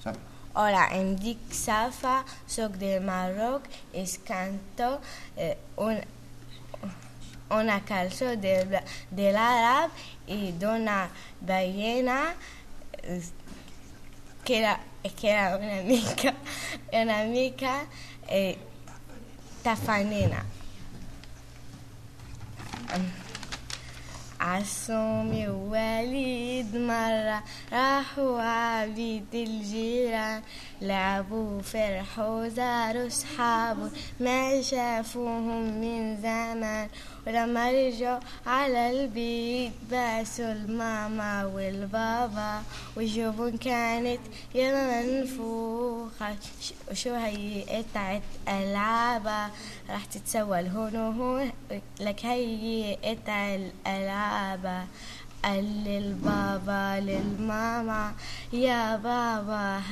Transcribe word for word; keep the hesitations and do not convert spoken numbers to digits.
Saps? Hola, em dic Safa, soc de Marroc, es canto eh, un, una cançó de, de l'àrab i d'una ballena eh, que era, que era una mica, una mica eh, tafanina. عصومي ووليد مرة راحوا عبيد الجيران لعبوا فرحوا زاروا صحابه ما شافوهم من زمان ولما رجعوا على البيت باسوا الماما والبابا وجوبهم كانت يلا منفوخة وشو هي قطعة ألعابة راح تتسوى الهون وهون لك هي قطع الألعابة قال للبابا للماما يا بابا